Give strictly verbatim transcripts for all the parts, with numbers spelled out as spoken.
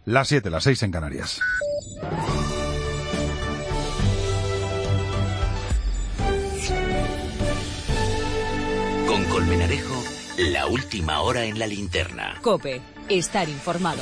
Las siete, las seis en Canarias. Con Colmenarejo, la última hora en la linterna. COPE, estar informado.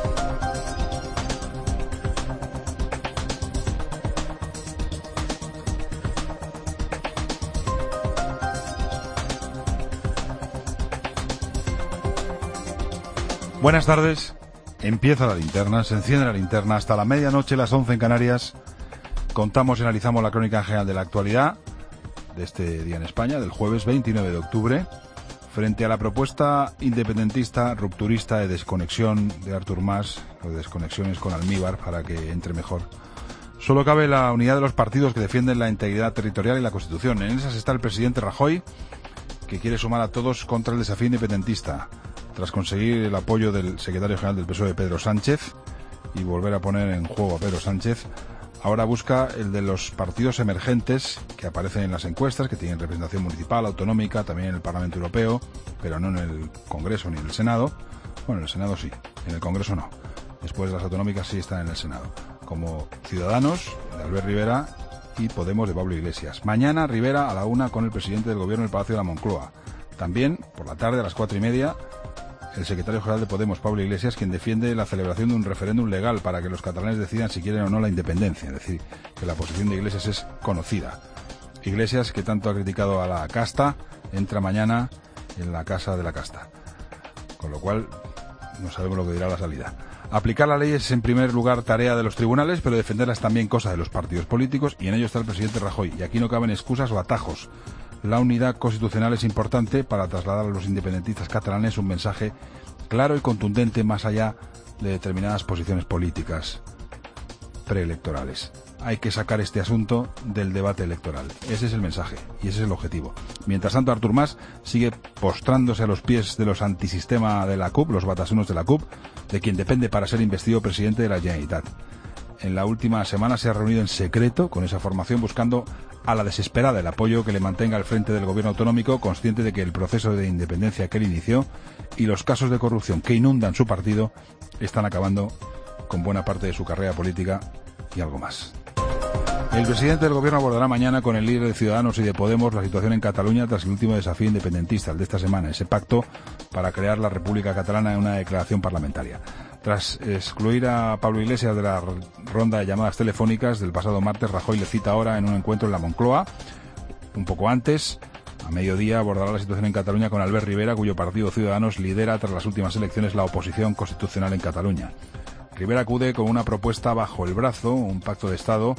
Buenas tardes. Empieza la linterna, se enciende la linterna hasta la medianoche, las once en Canarias. Contamos y analizamos la crónica general de la actualidad de este día en España, del jueves veintinueve de octubre, frente a la propuesta independentista, rupturista de desconexión de Artur Mas, o de desconexiones con Almíbar, para que entre mejor. Solo cabe la unidad de los partidos que defienden la integridad territorial y la Constitución. En esas está el presidente Rajoy, que quiere sumar a todos contra el desafío independentista, tras conseguir el apoyo del secretario general del P S O E, Pedro Sánchez, y volver a poner en juego a Pedro Sánchez. Ahora busca el de los partidos emergentes que aparecen en las encuestas, que tienen representación municipal, autonómica, también en el Parlamento Europeo, pero no en el Congreso ni en el Senado. Bueno, en el Senado sí, en el Congreso no. Después las autonómicas sí están en el Senado. Como Ciudadanos, de Albert Rivera, y Podemos, de Pablo Iglesias. Mañana Rivera a la una con el presidente del Gobierno en el Palacio de la Moncloa. También, por la tarde, a las cuatro y media, el secretario general de Podemos, Pablo Iglesias, quien defiende la celebración de un referéndum legal para que los catalanes decidan si quieren o no la independencia. Es decir, que la posición de Iglesias es conocida. Iglesias, que tanto ha criticado a la casta, entra mañana en la casa de la casta. Con lo cual, no sabemos lo que dirá la salida. Aplicar la ley es, en primer lugar, tarea de los tribunales, pero defenderla es también cosa de los partidos políticos, y en ello está el presidente Rajoy. Y aquí no caben excusas o atajos. La unidad constitucional es importante para trasladar a los independentistas catalanes un mensaje claro y contundente más allá de determinadas posiciones políticas preelectorales. Hay que sacar este asunto del debate electoral. Ese es el mensaje y ese es el objetivo. Mientras tanto, Artur Mas sigue postrándose a los pies de los antisistema de la C U P, los batasunos de la C U P, de quien depende para ser investido presidente de la Generalitat. En la última semana se ha reunido en secreto con esa formación buscando a la desesperada el apoyo que le mantenga al frente del gobierno autonómico, consciente de que el proceso de independencia que él inició y los casos de corrupción que inundan su partido están acabando con buena parte de su carrera política y algo más. El presidente del gobierno abordará mañana con el líder de Ciudadanos y de Podemos la situación en Cataluña tras el último desafío independentista, el de esta semana, ese pacto para crear la República Catalana en una declaración parlamentaria. Tras excluir a Pablo Iglesias de la ronda de llamadas telefónicas del pasado martes, Rajoy le cita ahora en un encuentro en la Moncloa. Un poco antes, a mediodía, abordará la situación en Cataluña con Albert Rivera, cuyo partido Ciudadanos lidera tras las últimas elecciones la oposición constitucional en Cataluña. Rivera acude con una propuesta bajo el brazo, un pacto de Estado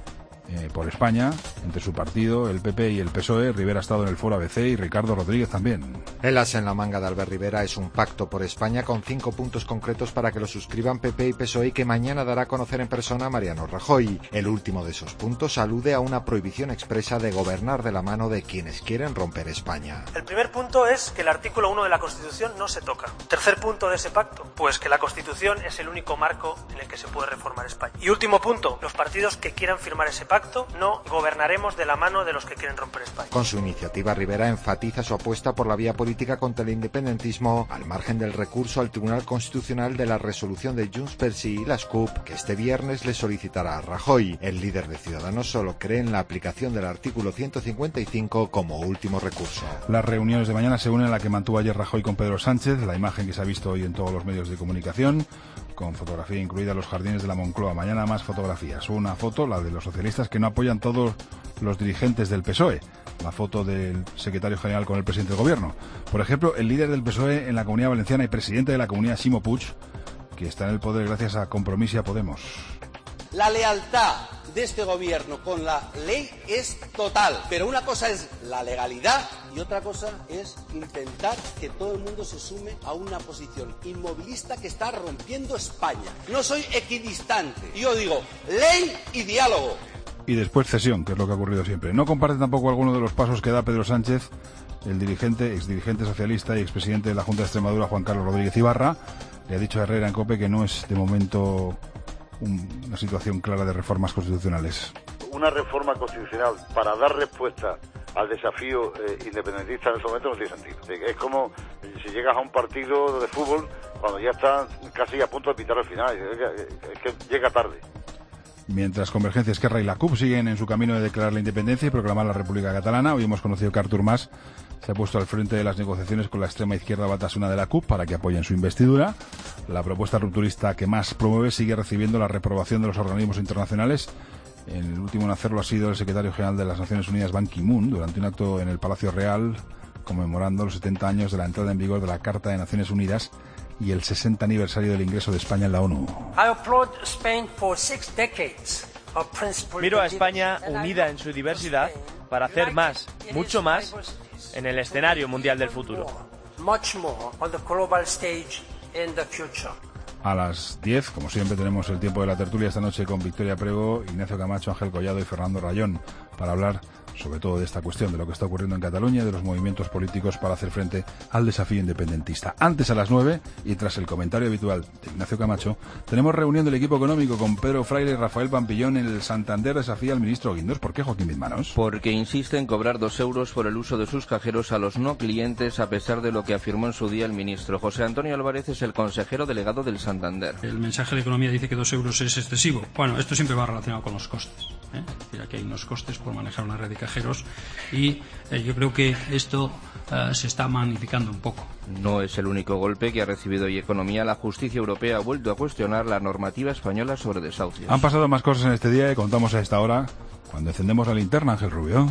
Eh, por España, entre su partido, el P P y el P S O E. Rivera ha estado en el foro A B C y Ricardo Rodríguez también. El as en la manga de Albert Rivera es un pacto por España con cinco puntos concretos para que lo suscriban P P y P S O E y que mañana dará a conocer en persona a Mariano Rajoy. El último de esos puntos alude a una prohibición expresa de gobernar de la mano de quienes quieren romper España. El primer punto es que el artículo uno de la Constitución no se toca. Tercer punto de ese pacto, pues que la Constitución es el único marco en el que se puede reformar España. Y último punto, los partidos que quieran firmar ese pacto no gobernaremos de la mano de los que quieren romper España. Con su iniciativa, Rivera enfatiza su apuesta por la vía política contra el independentismo, al margen del recurso al Tribunal Constitucional de la resolución de Junts pel Sí y las C U P, que este viernes le solicitará a Rajoy. El líder de Ciudadanos solo cree en la aplicación del artículo ciento cincuenta y cinco como último recurso. Las reuniones de mañana se unen a la que mantuvo ayer Rajoy con Pedro Sánchez, la imagen que se ha visto hoy en todos los medios de comunicación, con fotografía incluida en los jardines de la Moncloa. Mañana más fotografías. Una foto, la de los socialistas, que no apoyan todos los dirigentes del P S O E. La foto del secretario general con el presidente del gobierno. Por ejemplo, el líder del P S O E en la Comunidad Valenciana y presidente de la Comunidad, Ximo Puig, que está en el poder gracias a Compromís y a Podemos. La lealtad de este gobierno con la ley es total, pero una cosa es la legalidad y otra cosa es intentar que todo el mundo se sume a una posición inmovilista que está rompiendo España. No soy equidistante, yo digo ley y diálogo. Y después cesión, que es lo que ha ocurrido siempre. No comparte tampoco alguno de los pasos que da Pedro Sánchez, el dirigente, exdirigente socialista y expresidente de la Junta de Extremadura, Juan Carlos Rodríguez Ibarra. Le ha dicho a Herrera en COPE que no es de momento un, una situación clara de reformas constitucionales. Una reforma constitucional para dar respuesta al desafío eh, independentista en ese momento no tiene sentido. Es como si llegas a un partido de fútbol cuando ya están casi a punto de pintar el final. Es que, es que llega tarde. Mientras Convergencia, Esquerra y la C U P siguen en su camino de declarar la independencia y proclamar la República Catalana, hoy hemos conocido que Artur Mas se ha puesto al frente de las negociaciones con la extrema izquierda Batasuna de la C U P para que apoyen su investidura. La propuesta rupturista que Mas promueve sigue recibiendo la reprobación de los organismos internacionales. El último en hacerlo ha sido el secretario general de las Naciones Unidas, Ban Ki-moon, durante un acto en el Palacio Real conmemorando los setenta años de la entrada en vigor de la Carta de Naciones Unidas y el sesenta aniversario del ingreso de España en la ONU. Miro a España unida en su diversidad para hacer más, mucho más, en el escenario mundial del futuro. A las diez, como siempre, tenemos el tiempo de la tertulia esta noche con Victoria Prego, Ignacio Camacho, Ángel Collado y Fernando Rayón para hablar sobre todo de esta cuestión, de lo que está ocurriendo en Cataluña y de los movimientos políticos para hacer frente al desafío independentista. Antes, a las nueve, y tras el comentario habitual de Ignacio Camacho, tenemos reunión del equipo económico con Pedro Fraile y Rafael Pampillón. En el Santander desafía al ministro Guindos. ¿Por qué, Joaquín Bismanos? Porque insiste en cobrar dos euros por el uso de sus cajeros a los no clientes, a pesar de lo que afirmó en su día el ministro. José Antonio Álvarez es el consejero delegado del Santander. El mensaje de Economía dice que dos euros es excesivo. Bueno, esto siempre va relacionado con los costes, ¿eh? Es decir, aquí hay unos costes por manejar una red de cajeros y eh, yo creo que esto uh, se está magnificando un poco. No es el único golpe que ha recibido hoy Economía. La justicia europea ha vuelto a cuestionar la normativa española sobre desahucios. Han pasado más cosas en este día y contamos a esta hora cuando encendemos la linterna, Ángel Rubio.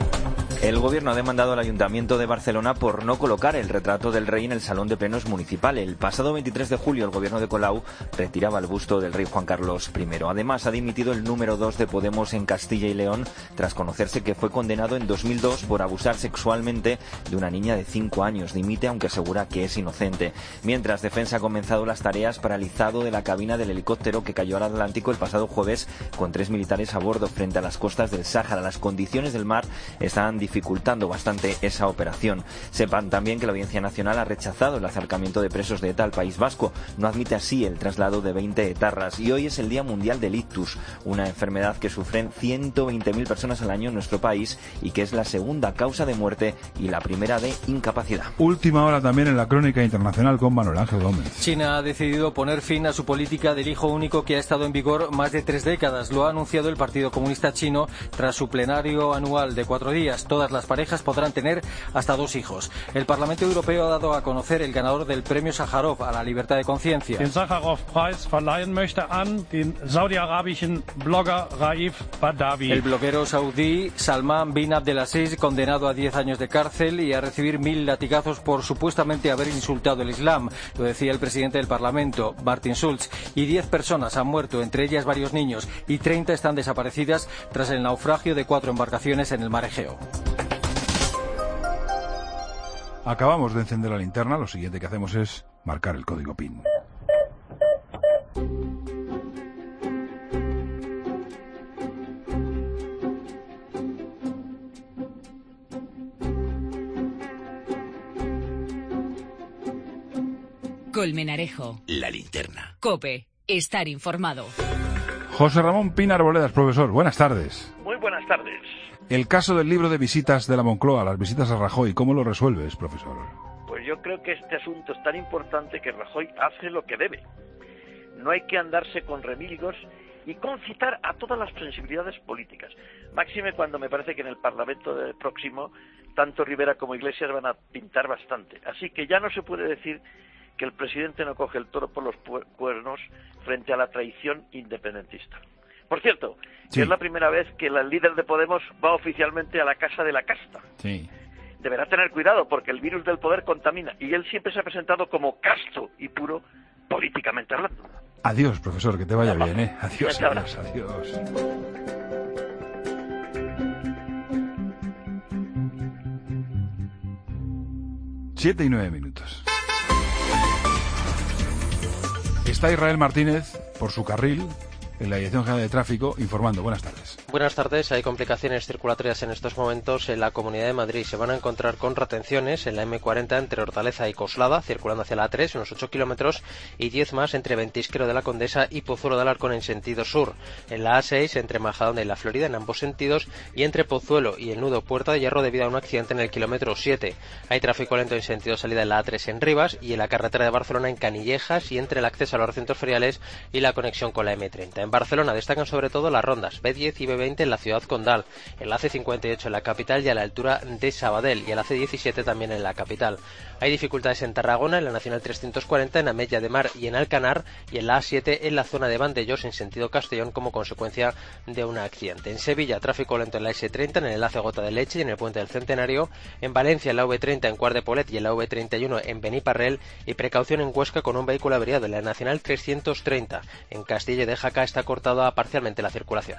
El Gobierno ha demandado al Ayuntamiento de Barcelona por no colocar el retrato del rey en el Salón de Plenos municipal. El pasado veintitrés de julio el Gobierno de Colau retiraba el busto del rey Juan Carlos primero. Además, ha dimitido el número dos de Podemos en Castilla y León tras conocerse que fue condenado en dos mil dos por abusar sexualmente de una niña de cinco años. Dimite, aunque asegura que es inocente. Mientras, Defensa ha comenzado las tareas para el izado de la cabina del helicóptero que cayó al Atlántico el pasado jueves con tres militares a bordo frente a las costas del Sáhara. Las condiciones del mar están dificultando bastante esa operación. Sepan también que la Audiencia Nacional ha rechazado el acercamiento de presos de ETA al País Vasco. No admite así el traslado de veinte etarras. Y hoy es el Día Mundial del Ictus, una enfermedad que sufren ciento veinte mil personas al año en nuestro país y que es la segunda causa de muerte y la primera de incapacidad. Última hora también en la crónica internacional con Manuel Ángel Gómez. China ha decidido poner fin a su política del hijo único que ha estado en vigor más de tres décadas. Lo ha anunciado el Partido Comunista Chino tras su plenario anual de cuatro días. Todas las parejas podrán tener hasta dos hijos. El Parlamento Europeo ha dado a conocer el ganador del premio Sájarov a la libertad de conciencia. Den Sájarov-Preis verleihen möchte an den saudi-arabischen Blogger Raif Badawi. El bloguero saudí Salman bin Abdelaziz, condenado a diez años de cárcel y a recibir mil latigazos por supuestamente haber insultado el Islam. Lo decía el presidente del Parlamento, Martin Schulz. Y diez personas han muerto, entre ellas varios niños, y treinta están desaparecidas tras el naufragio de cuatro embarcaciones en el mar Egeo. Acabamos de encender la linterna, lo siguiente que hacemos es marcar el código PIN. Colmenarejo. La linterna. COPE. Estar informado. José Ramón Pina Arboledas, profesor, buenas tardes. Muy buenas tardes. El caso del libro de visitas de la Moncloa, las visitas a Rajoy, ¿cómo lo resuelves, profesor? Pues yo creo que este asunto es tan importante que Rajoy hace lo que debe. No hay que andarse con remilgos y concitar a todas las sensibilidades políticas. Máxime cuando me parece que en el Parlamento próximo tanto Rivera como Iglesias van a pintar bastante. Así que ya no se puede decir que el presidente no coge el toro por los cuernos frente a la traición independentista. Por cierto, sí. Es la primera vez que la líder de Podemos va oficialmente a la casa de la casta. Sí. Deberá tener cuidado porque el virus del poder contamina y él siempre se ha presentado como casto y puro políticamente hablando. Adiós, profesor, que te vaya bien, ¿eh? Adiós, adiós, adiós. Siete y nueve minutos. Está Israel Martínez por su carril en la Dirección General de Tráfico informando. Buenas tardes. Buenas tardes. Hay complicaciones circulatorias en estos momentos en la Comunidad de Madrid. Se van a encontrar con retenciones en la eme cuarenta entre Hortaleza y Coslada, circulando hacia la a tres, unos ocho kilómetros, y diez más entre Ventisquero de la Condesa y Pozuelo de Alarcón en sentido sur. En la a seis, entre Majadahonda y La Florida, en ambos sentidos, y entre Pozuelo y el nudo Puerta de Hierro debido a un accidente en el kilómetro siete. Hay tráfico lento en sentido salida en la a tres en Rivas y en la carretera de Barcelona en Canillejas y entre el acceso a los recintos feriales y la conexión con la eme treinta. En Barcelona destacan sobre todo las rondas be diez y be veinte en la ciudad condal, el a ce cincuenta y ocho en la capital y a la altura de Sabadell, y el a ce diecisiete también en la capital. Hay dificultades en Tarragona, en la nacional trescientos cuarenta, en Amella de Mar y en Alcanar, y en la a siete en la zona de Vandellós en sentido Castellón como consecuencia de un accidente. En Sevilla, tráfico lento en la ese treinta, en el enlace Gota de Leche y en el puente del Centenario. En Valencia, en la ve treinta en Cuart de Polet y en la ve treinta y uno en Beniparrell, y precaución en Huesca con un vehículo averiado en la nacional trescientos treinta. En Castilla de Jaca está cortada parcialmente la circulación.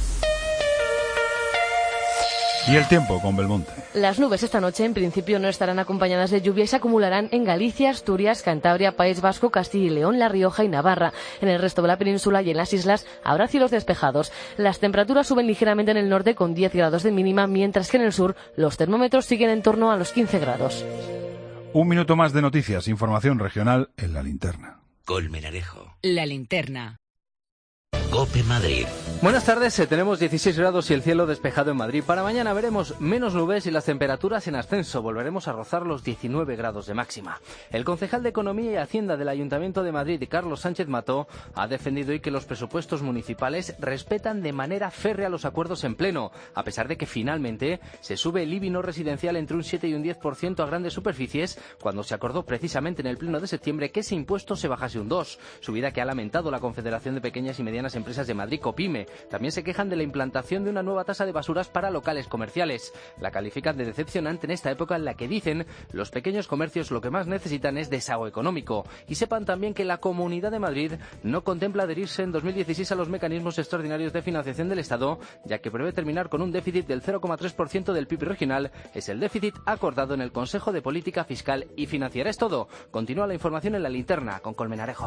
Y el tiempo con Belmonte. Las nubes esta noche en principio no estarán acompañadas de lluvia y se acumularán en Galicia, Asturias, Cantabria, País Vasco, Castilla y León, La Rioja y Navarra. En el resto de la península y en las islas habrá cielos despejados. Las temperaturas suben ligeramente en el norte con diez grados de mínima, mientras que en el sur los termómetros siguen en torno a los quince grados. Un minuto más de noticias, información regional en La Linterna. Colmenarejo. La Linterna. COPE Madrid. Buenas tardes, tenemos dieciséis grados y el cielo despejado en Madrid. Para mañana veremos menos nubes y las temperaturas en ascenso. Volveremos a rozar los diecinueve grados de máxima. El concejal de Economía y Hacienda del Ayuntamiento de Madrid, Carlos Sánchez Mató, ha defendido hoy que los presupuestos municipales respetan de manera férrea los acuerdos en pleno, a pesar de que finalmente se sube el I B I no residencial entre un siete y un diez por ciento a grandes superficies, cuando se acordó precisamente en el pleno de septiembre que ese impuesto se bajase un dos, subida que ha lamentado la Confederación de Pequeñas y Medianas Empresas de Madrid, COPIME. También se quejan de la implantación de una nueva tasa de basuras para locales comerciales. La califican de decepcionante en esta época en la que dicen los pequeños comercios lo que más necesitan es desahogo económico. Y sepan también que la Comunidad de Madrid no contempla adherirse en dos mil dieciséis a los mecanismos extraordinarios de financiación del Estado, ya que prevé terminar con un déficit del cero coma tres por ciento del P I B regional. Es el déficit acordado en el Consejo de Política Fiscal y Financiera. Es todo. Continúa la información en La Linterna con Colmenarejo.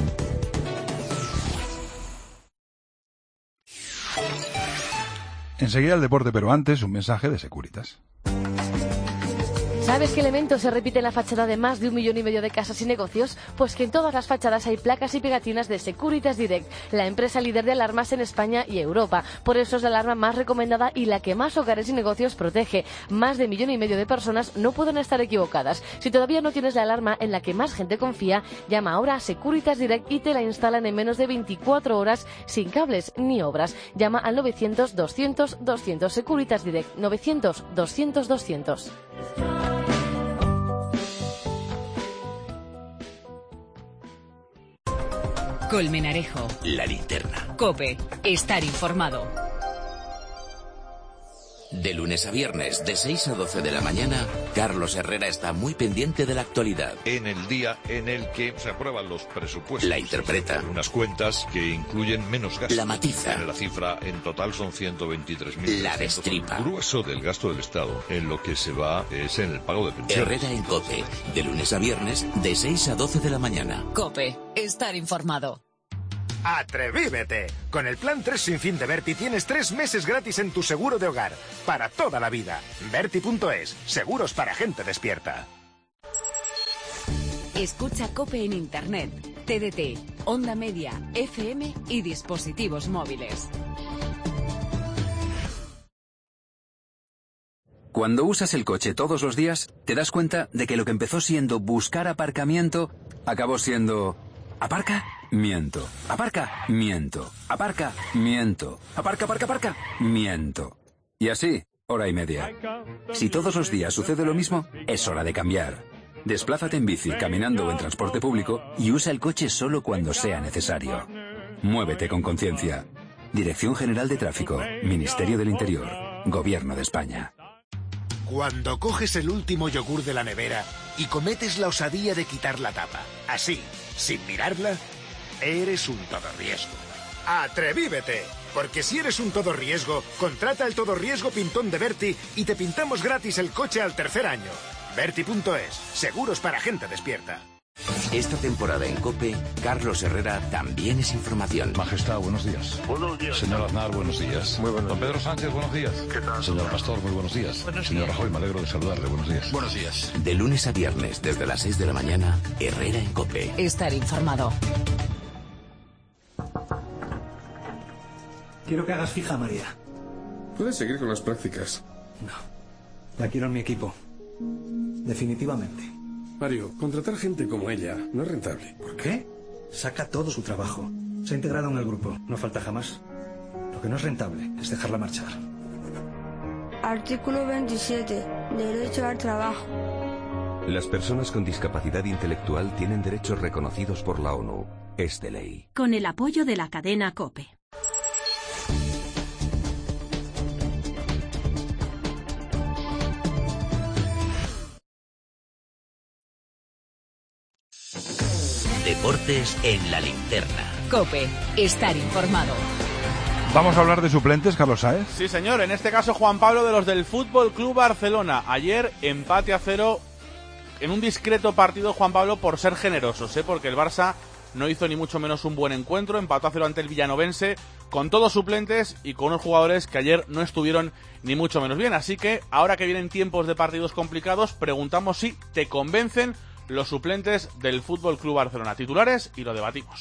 Enseguida el deporte, pero antes un mensaje de Securitas. ¿Sabes qué elemento se repite en la fachada de más de un millón y medio de casas y negocios? Pues que en todas las fachadas hay placas y pegatinas de Securitas Direct, la empresa líder de alarmas en España y Europa. Por eso es la alarma más recomendada y la que más hogares y negocios protege. Más de un millón y medio de personas no pueden estar equivocadas. Si todavía no tienes la alarma en la que más gente confía, llama ahora a Securitas Direct y te la instalan en menos de veinticuatro horas sin cables ni obras. Llama al novecientos doscientos doscientos. Securitas Direct, novecientos doscientos doscientos. Colmenarejo. La Linterna. COPE. Estar informado. De lunes a viernes, de seis a doce de la mañana, Carlos Herrera está muy pendiente de la actualidad. En el día en el que se aprueban los presupuestos. La interpreta. Unas cuentas que incluyen menos gastos. La matiza. La cifra en total son ciento veintitrés mil. La destripa. El grueso del gasto del Estado en lo que se va es en el pago de pensiones. Herrera en COPE. De lunes a viernes, de seis a doce de la mañana. COPE. Estar informado. ¡Atrevívete! Con el plan tres sin fin de Berti tienes tres meses gratis en tu seguro de hogar. Para toda la vida. Berti punto es. Seguros para gente despierta. Escucha COPE en Internet, T D T, Onda Media, F M y dispositivos móviles. Cuando usas el coche todos los días, te das cuenta de que lo que empezó siendo buscar aparcamiento, acabó siendo... Aparca, miento. Aparca, miento. Aparca, miento. Aparca, aparca, aparca, miento. Y así, hora y media. Si todos los días sucede lo mismo, es hora de cambiar. Desplázate en bici, caminando o en transporte público y usa el coche solo cuando sea necesario. Muévete con conciencia. Dirección General de Tráfico, Ministerio del Interior, Gobierno de España. Cuando coges el último yogur de la nevera y cometes la osadía de quitar la tapa, así, sin mirarla, eres un todorriesgo. ¡Atrevívete! Porque si eres un todorriesgo, contrata el todorriesgo pintón de Berti y te pintamos gratis el coche al tercer año. Berti punto es. Seguros para gente despierta. Esta temporada en COPE, Carlos Herrera también es información. Majestad, buenos días. Buenos días. Señor Aznar, buenos días. Muy buenos Don días. Pedro Sánchez, buenos días. ¿Qué tal? Señor Pastor, muy buenos días. Buenos Señor días. Rajoy, me alegro de saludarle. Buenos días. Buenos días. De lunes a viernes, desde las seis de la mañana, Herrera en COPE. Estar informado. Quiero que hagas fija, María. Puedes seguir con las prácticas. No. La quiero en mi equipo. Definitivamente. Mario, contratar gente como ella no es rentable. ¿Por qué? Saca todo su trabajo. Se ha integrado en el grupo. No falta jamás. Lo que no es rentable es dejarla marchar. Artículo veintisiete. Derecho al trabajo. Las personas con discapacidad intelectual tienen derechos reconocidos por la ONU. Es de ley. Con el apoyo de la cadena COPE. Deportes en la linterna. COPE. Estar informado. Vamos a hablar de suplentes, Carlos Sáez. Sí, señor. En este caso, Juan Pablo, de los del Fútbol Club Barcelona. Ayer, empate a cero en un discreto partido, Juan Pablo, por ser generosos, ¿eh? Porque el Barça no hizo ni mucho menos un buen encuentro. Empató a cero ante el Villanovense, con todos suplentes y con unos jugadores que ayer no estuvieron ni mucho menos bien. Así que, ahora que vienen tiempos de partidos complicados, preguntamos si te convencen los suplentes del Fútbol Club Barcelona. Titulares y lo debatimos.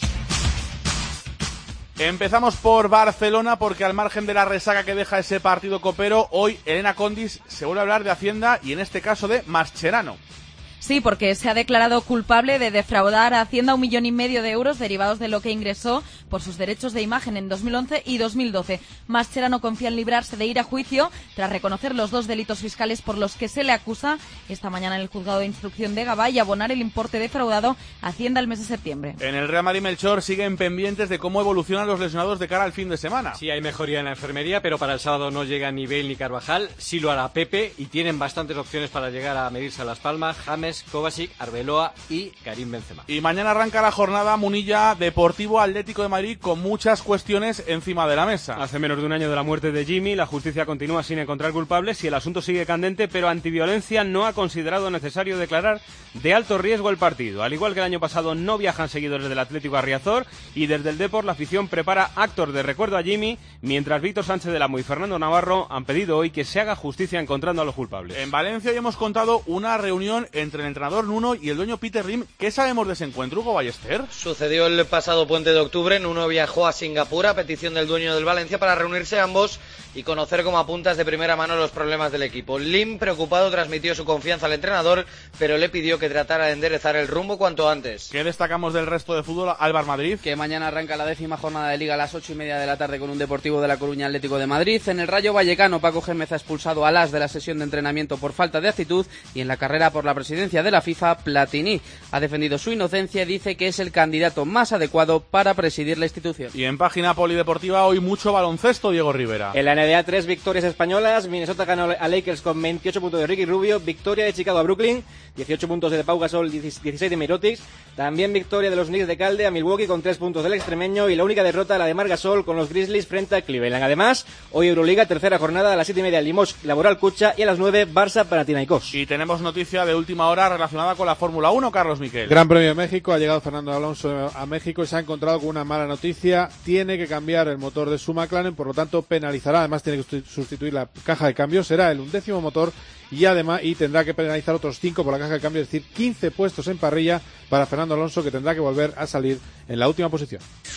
Empezamos por Barcelona, porque al margen de la resaca que deja ese partido copero, hoy Elena Condis se vuelve a hablar de Hacienda y en este caso de Mascherano. Sí, porque se ha declarado culpable de defraudar a Hacienda un millón y medio de euros derivados de lo que ingresó por sus derechos de imagen en dos mil once y dos mil doce. Mascherano confía en librarse de ir a juicio tras reconocer los dos delitos fiscales por los que se le acusa esta mañana en el juzgado de instrucción de Gavá y abonar el importe defraudado a Hacienda el mes de septiembre. En el Real Madrid, Melchor, siguen pendientes de cómo evolucionan los lesionados de cara al fin de semana. Sí, hay mejoría en la enfermería, pero para el sábado no llega ni Bale ni Carvajal. Sí lo hará Pepe y tienen bastantes opciones para llegar a medirse a Las Palmas. James, Kovacic, Arbeloa y Karim Benzema. Y mañana arranca la jornada Munilla Deportivo Atlético de Madrid con muchas cuestiones encima de la mesa. Hace menos de un año de la muerte de Jimmy, la justicia continúa sin encontrar culpables y el asunto sigue candente, pero Antiviolencia no ha considerado necesario declarar de alto riesgo el partido. Al igual que el año pasado, no viajan seguidores del Atlético a Riazor y desde el Depor la afición prepara actos de recuerdo a Jimmy, mientras Víctor Sánchez del Amo y Fernando Navarro han pedido hoy que se haga justicia encontrando a los culpables. En Valencia hoy hemos contado una reunión entre el entrenador Nuno y el dueño Peter Lim. ¿Qué sabemos de ese encuentro, Hugo Ballester? Sucedió el pasado puente de octubre. Nuno viajó a Singapur a petición del dueño del Valencia para reunirse ambos y conocer como apuntas de primera mano los problemas del equipo. Lim, preocupado, transmitió su confianza al entrenador, pero le pidió que tratara de enderezar el rumbo cuanto antes. ¿Qué destacamos del resto de fútbol, Álvaro Madrid? Que mañana arranca la décima jornada de Liga a las ocho y media de la tarde con un Deportivo de La Coruña Atlético de Madrid. En el Rayo Vallecano, Paco Gémez ha expulsado a Las de la sesión de entrenamiento por falta de actitud, y en la carrera por la presidencia de la FIFA, Platini ha defendido su inocencia y dice que es el candidato más adecuado para presidir la institución. Y en página polideportiva hoy mucho baloncesto, Diego Rivera. En la N B A, tres victorias españolas. Minnesota ganó a Lakers con veintiocho puntos de Ricky Rubio. Victoria de Chicago a Brooklyn, dieciocho puntos de Pau Gasol, dieciséis de Mirotic. También victoria de los Knicks de Calde a Milwaukee con tres puntos del extremeño, y la única derrota la de Marc Gasol con los Grizzlies frente a Cleveland. Además, hoy Euroliga, tercera jornada, a las siete y media Limoges Laboral Cucha y a las nueve Barça Panathinaikos. Y tenemos noticia de última hora relacionada con la Fórmula uno, Carlos Miquel. Gran Premio de México, ha llegado Fernando Alonso a México y se ha encontrado con una mala noticia. Tiene que cambiar el motor de su McLaren, por lo tanto penalizará, además tiene que sustituir la caja de cambio, será el undécimo motor y además y tendrá que penalizar otros cinco por la caja de cambio, es decir, quince puestos en parrilla para Fernando Alonso, que tendrá que volver a salir en la última posición.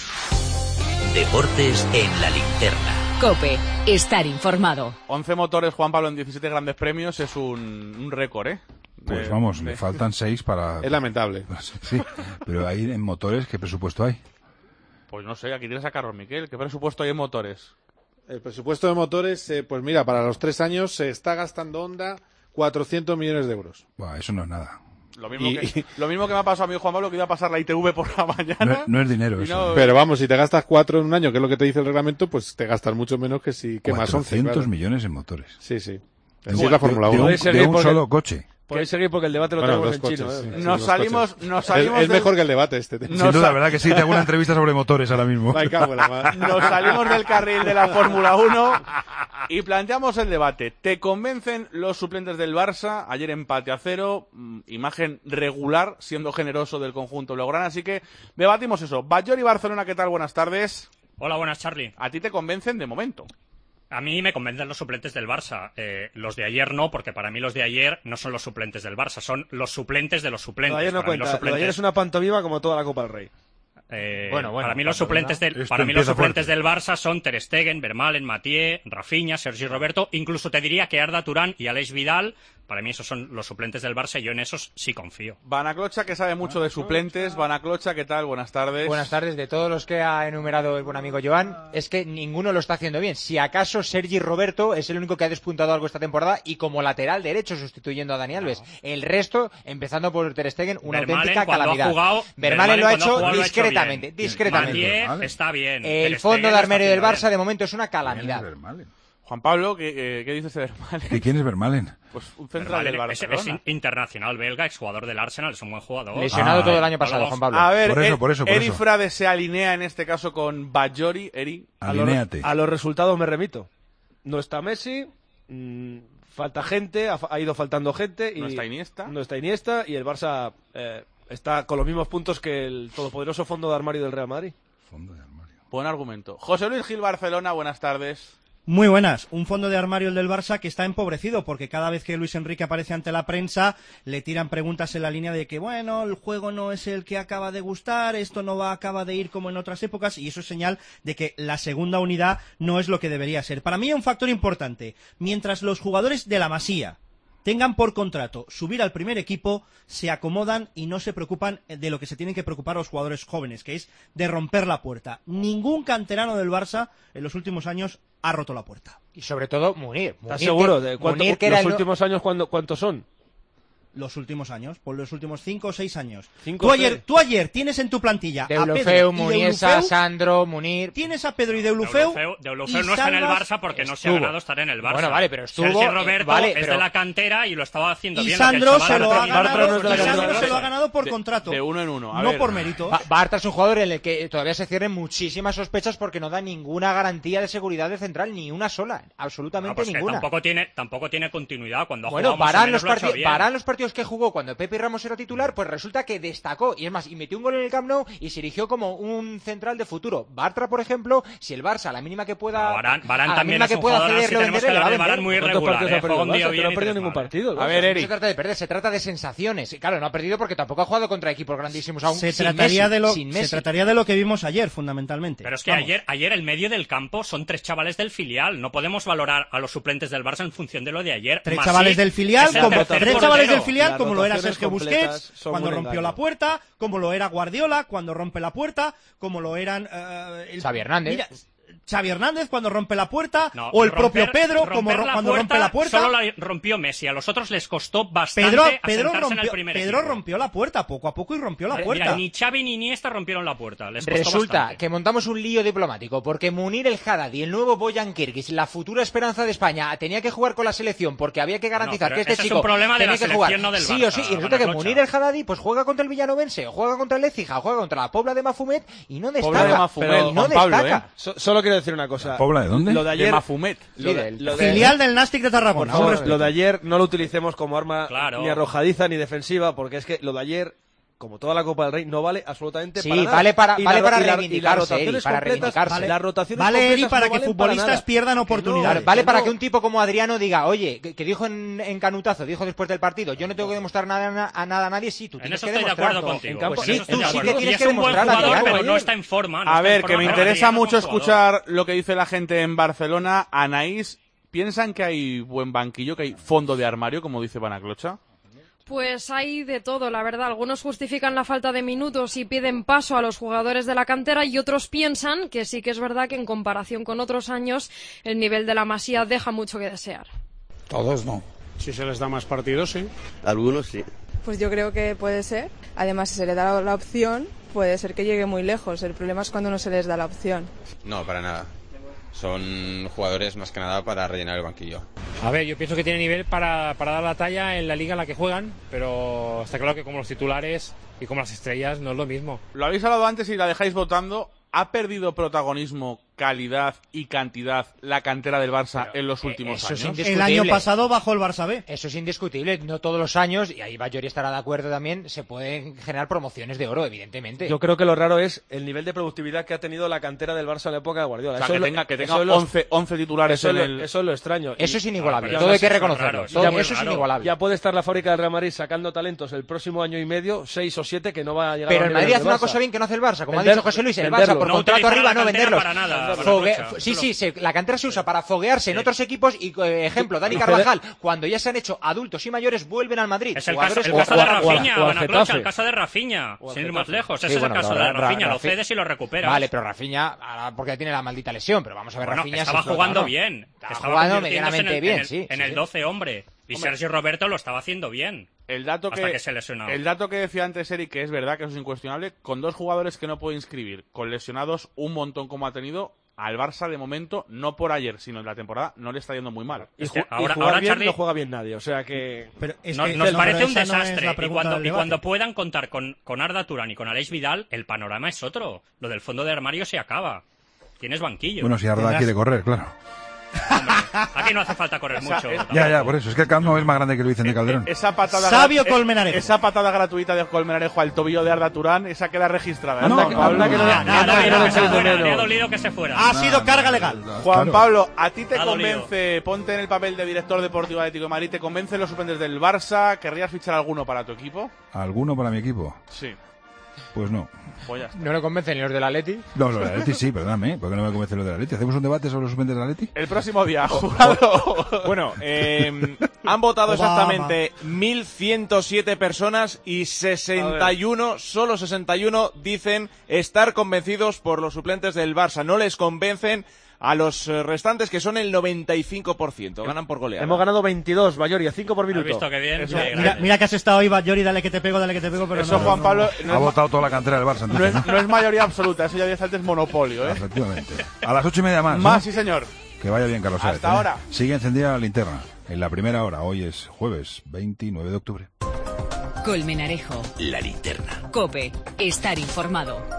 Deportes en la linterna. COPE, estar informado. once motores, Juan Pablo, en diecisiete grandes premios es un, un récord, ¿eh? Pues de, vamos, de... le faltan seis para... Es lamentable. Sí, pero ahí en motores, ¿qué presupuesto hay? Pues no sé, aquí tienes a Carlos Miquel. ¿Qué presupuesto hay en motores? El presupuesto de motores, eh, pues mira, para los tres años se está gastando Honda cuatrocientos millones de euros. Buah, eso no es nada. Lo mismo, Y- que, lo mismo que me ha pasado a mí, Juan Pablo, que iba a pasar la I T V por la mañana. No, no es dinero y eso. no- Pero vamos, si te gastas cuatro en un año, que es lo que te dice el reglamento, pues te gastas mucho menos que si que más once. cuatrocientos claro. millones en motores. Sí, sí. De, Así es la Fórmula de uno. un, de un solo coche. Podéis seguir porque el debate lo bueno, tenemos en coches, chino. Sí, ¿eh? sí, nos, salimos, coches. nos salimos. Es, es del... mejor que el debate este. Nos Sin duda, ¿verdad que sí? Te hago una entrevista sobre motores ahora mismo. Nos salimos del carril de la Fórmula uno y planteamos el debate. ¿Te convencen los suplentes del Barça? Ayer empate a cero, imagen regular, siendo generoso del conjunto blaugrana. Así que debatimos eso. Batllori Barcelona, ¿qué tal? Buenas tardes. Hola, buenas, Charlie. ¿A ti te convencen de momento? A mí me convencen los suplentes del Barça. Eh, los de ayer no, porque para mí los de ayer no son los suplentes del Barça, son los suplentes de los suplentes. Lo de ayer no para cuenta, mí los suplentes... lo de ayer es una pantomima como toda la Copa del Rey. Eh, bueno, bueno, para mí los suplentes del, para mí los suplentes del Barça son Ter Stegen, Vermaelen, Mathieu, Rafinha, Sergi Roberto, incluso te diría que Arda Turán y Aleix Vidal. Para mí esos son los suplentes del Barça y yo en esos sí confío. Banaclocha, que sabe mucho de suplentes. Banaclocha, ¿qué tal? Buenas tardes. Buenas tardes. De todos los que ha enumerado el buen amigo Joan, es que ninguno lo está haciendo bien. Si acaso Sergi Roberto es el único que ha despuntado algo esta temporada y como lateral derecho sustituyendo a Dani Alves. El resto, empezando por Ter Stegen, una Vermaelen, auténtica calamidad. Ha jugado, Vermaelen lo ha hecho jugado, discretamente. Lo ha hecho discretamente. Mathieu está bien. El Ter fondo Stegen de armario del Barça bien. de momento es una calamidad. Juan Pablo, ¿qué, qué, qué dices de Vermaelen? ¿Y quién es Vermaelen? Pues un central del Vermaelen Barcelona. es, es internacional belga, exjugador del Arsenal, es un buen jugador. Lesionado Ah, todo el vale. año pasado, Juan Pablo. A ver, por eso, er, por eso, por Eri eso. Frade se alinea en este caso con Batllori. Eri, alinéate. A, lo, a los resultados me remito. No está Messi, mmm, falta gente, ha, ha ido faltando gente. Y no está Iniesta. No está Iniesta y el Barça eh, está con los mismos puntos que el todopoderoso fondo de armario del Real Madrid. Fondo de armario. Buen argumento. José Luis Gil, Barcelona, buenas tardes. Muy buenas. Un fondo de armario el del Barça que está empobrecido porque cada vez que Luis Enrique aparece ante la prensa le tiran preguntas en la línea de que, bueno, el juego no es el que acaba de gustar, esto no va acaba de ir como en otras épocas y eso es señal de que la segunda unidad no es lo que debería ser. Para mí es un factor importante. Mientras los jugadores de la Masía tengan por contrato subir al primer equipo, se acomodan y no se preocupan de lo que se tienen que preocupar los jugadores jóvenes, que es de romper la puerta. Ningún canterano del Barça en los últimos años ha roto la puerta. Y sobre todo Munir. ¿Estás seguro? ¿De cuánto, Munir, que los era últimos años cuándo, cuántos son? Los últimos años, por los últimos cinco o seis años. Cinco, tú, ayer, tú ayer tienes en tu plantilla Deulofeu, a Pedro y Muniesa, Deulofeu, Sandro, Munir. Tienes a Pedro y Deulofeu. Deulofeu, Deulofeu no está en el Barça porque no se ha ganado estar en el Barça. Bueno, vale, pero estuvo. Sergi Roberto eh, vale, es pero... de la cantera y lo estaba haciendo y bien. Sandro se lo ha ganado, no es de la y Sandro cantera. se lo ha ganado por de, contrato. De uno en uno. A no ver. por mérito. Ba Bartra es un jugador en el que todavía se cierren muchísimas sospechas porque no da ninguna garantía de seguridad de central, ni una sola. Absolutamente no, pues ninguna. Tampoco tiene, tampoco tiene continuidad cuando ha bueno, jugado. Varane los, Varane los partidos que jugó cuando Pepe Ramos era titular, pues resulta que destacó, y es más, y metió un gol en el Camp Nou y se erigió como un central de futuro. Bartra, por ejemplo, si el Barça a la mínima que pueda, no, Varane, Varane a la también mínima es que un pueda jugador cederlo, así, tenemos que venderlo, hablar de va a Varane muy vender. irregular, eh, juega un día Barça, bien no ha y perdido tres ningún mal. partido. A ver, Eri. No se trata de perder, se trata de sensaciones. Claro, no ha perdido porque tampoco ha jugado contra equipos grandísimos aún. Se sin trataría, Messi, de lo, sin se Messi. trataría de lo que vimos ayer, fundamentalmente. Pero es que Vamos. ayer, ayer el medio del campo son tres chavales del filial. No podemos valorar a los suplentes del Barça en función de lo de ayer. Tres Masip chavales del filial, es el como tercer tres portero. chavales del filial, Las como lo era rotaciones Sergio completas Busquets son cuando un rompió engaño. la puerta, como lo era Guardiola cuando rompe la puerta, como lo eran eh, el... Xavi Hernández. Mira, Xavi Hernández cuando rompe la puerta, No, o el romper- propio Pedro como romper ro la cuando puerta, rompe la puerta. Solo la rompió Messi, a los otros les costó bastante Pedro, Pedro, asentarse en el rompió, primer Pedro equipo. rompió la puerta poco a poco y rompió la Mira, puerta. ni Xavi ni Iniesta rompieron la puerta. Les costó Resulta bastante. que montamos un lío diplomático porque Munir el Haddadi, el nuevo Boyan Kirgiz, la futura esperanza de España, tenía que jugar con la selección porque había que garantizar No, que pero este ese es chico un problema de tenía la que jugar selección, no del sí o sí, Barça, y resulta que Banaclocha. Munir el Haddadi pues juega contra el Villanovense, juega contra el Écija, juega contra la Pobla de Mafumet y no destaca. Pobla de Mafumet, Pero no Juan Pablo, destaca. ¿eh? So- solo quiero decir una cosa. ¿Pobla de dónde? Lo de ayer, De Mafumet. Lo de, Sí, lo de- Filial del Nàstic de Tarragona. Por favor, un respeto. lo de ayer no lo utilicemos como arma Claro. ni arrojadiza ni defensiva, porque es que lo de ayer, como toda la Copa del Rey, no vale absolutamente Sí, para nada. vale para- Y vale la- para y la- y las reivindicarse, rotaciones Eri, para completas- reivindicarse. las rotaciones Vale, Eri, completas para no que valen para futbolistas nada. pierdan Que no, oportunidades. Vale para no. que un tipo como Adriano diga, oye, que, que dijo en, en Canutazo, dijo después del partido, yo no tengo que demostrar nada a nada a nadie, sí, tú En tienes eso que estoy de demostrarlo. acuerdo contigo. En campo- Pues sí, en eso estoy tú de sí que acuerdo. tienes Y que es un buen demostrar, jugador, Adriano. pero no está en forma. no A está ver, en que forma, me pero interesa Adriano es mucho un jugador. escuchar lo que dice la gente en Barcelona. Anaís, ¿piensan que hay buen banquillo, que hay fondo de armario, como dice Banaclocha? Pues hay de todo, la verdad. Algunos justifican la falta de minutos y piden paso a los jugadores de la cantera y otros piensan que sí que es verdad que en comparación con otros años el nivel de la Masía deja mucho que desear. Todos no. Si se les da más partidos, sí. Algunos sí. Pues yo creo que puede ser. Además, si se le da la opción, puede ser que llegue muy lejos. El problema es cuando no se les da la opción. No, para nada. Son jugadores más que nada para rellenar el banquillo. A ver, yo pienso que tiene nivel para, para dar la talla en la liga en la que juegan, pero está claro que como los titulares y como las estrellas no es lo mismo. Lo habéis hablado antes y la dejáis votando. ¿Ha perdido protagonismo, calidad y cantidad la cantera del Barça pero en los últimos eso años? Es el año pasado bajó el Barça B. Eso es indiscutible. No todos los años, y ahí Bayori estará de acuerdo también, se pueden generar promociones de oro, evidentemente. Yo creo que lo raro es el nivel de productividad que ha tenido la cantera del Barça en la época de Guardiola. O sea, eso que, es lo, tenga, que tenga eso once, los, once titulares eso en lo, el... Eso es lo extraño. Eso y, es inigualable, no, todo hay que es reconocerlo. raro, Todo, ya, eso raro. es inigualable. Ya puede estar la fábrica del Real Madrid sacando talentos el próximo año y medio, seis o siete, que no va a llegar Pero a el Madrid hace una cosa bien que no hace el Barça, como Vender, ha dicho José Luis, el Barça por no contrato arriba no venderlos. Para nada, Fogue... Sí, sí, se... la cantera se usa para foguearse sí. en otros equipos y, eh, ejemplo, Dani Carvajal, cuando ya se han hecho adultos y mayores, vuelven al Madrid. Es el caso, el caso de Rafinha, Banaclocha, el caso de Rafinha, sin ir más lejos. Ese sí, bueno, es el caso de Rafinha, lo cedes y lo recuperas. Vale, pero Rafinha, porque tiene la maldita lesión, pero vamos a ver, bueno, Rafinha estaba se jugando ¿no? bien. Estaba, estaba jugando medianamente en el, bien, en el, sí. En sí, el doce, hombre. Y hombre. Sergio Roberto lo estaba haciendo bien. El dato hasta que, que se lesionó. El dato que decía antes Eric, que es verdad que eso es incuestionable, con dos jugadores que no puede inscribir, con lesionados un montón como ha tenido, al Barça de momento, no por ayer, sino en la temporada, no le está yendo muy mal. Y, ju ahora, y jugar ahora bien Charlie... no juega bien nadie, o sea que... Pero es no, que nos no, parece un desastre, no y, cuando, y cuando puedan contar con, con Arda Turán y con Aleix Vidal, el panorama es otro. Lo del fondo de armario se acaba. Tienes banquillo. Bueno, si Arda ¿Tendrás? quiere correr, claro. Hombre, aquí no hace falta correr esa, mucho. Es, ya, ya, por eso. Es que el Camp Nou es más grande que el Vicente Calderón. Esa patada Sabio Colmenarejo. Esa patada gratuita de Colmenarejo al tobillo de Arda Turán, esa queda registrada. No, Anda, no, habla no, que no, no, no, no, le ha dolido que se fuera. Ha sido carga legal. Juan Pablo, ¿a ti te convence, ponte en el papel de director deportivo Atlético de Madrid, te convence los suplentes del Barça? ¿Querrías fichar alguno para tu equipo? ¿Alguno para mi equipo? Sí. Pues no. Pues ¿No le convencen los del Atleti? No, los del Atleti sí, perdóname. ¿Por qué no me convencen los del Atleti? ¿Hacemos un debate sobre los suplentes del Atleti? El próximo día, jurado. Bueno, eh, han votado exactamente mil ciento siete personas y sesenta y uno, solo sesenta y uno, dicen estar convencidos por los suplentes del Barça. No les convencen a los restantes, que son el noventa y cinco por ciento. Ganan por goleada. Hemos ganado veintidós, Bayori, a cinco por minuto. ¿Has visto qué bien? Eso, mira, mira que has estado ahí, Bayori, dale que te pego, dale que te pego, pero eso, no, Juan no, Pablo... No, no ha es votado toda la cantera del Barça. Entonces, no, es, ¿no? no es mayoría absoluta, eso ya diez antes monopolio, ¿eh? Efectivamente. A las ocho y media más, Más, ¿no? sí, señor. Que vaya bien, Carlos Saez. Hasta ¿eh? ahora. Sigue encendida la linterna. En la primera hora, hoy es jueves veintinueve de octubre. Colmenarejo. La linterna. COPE. Estar informado.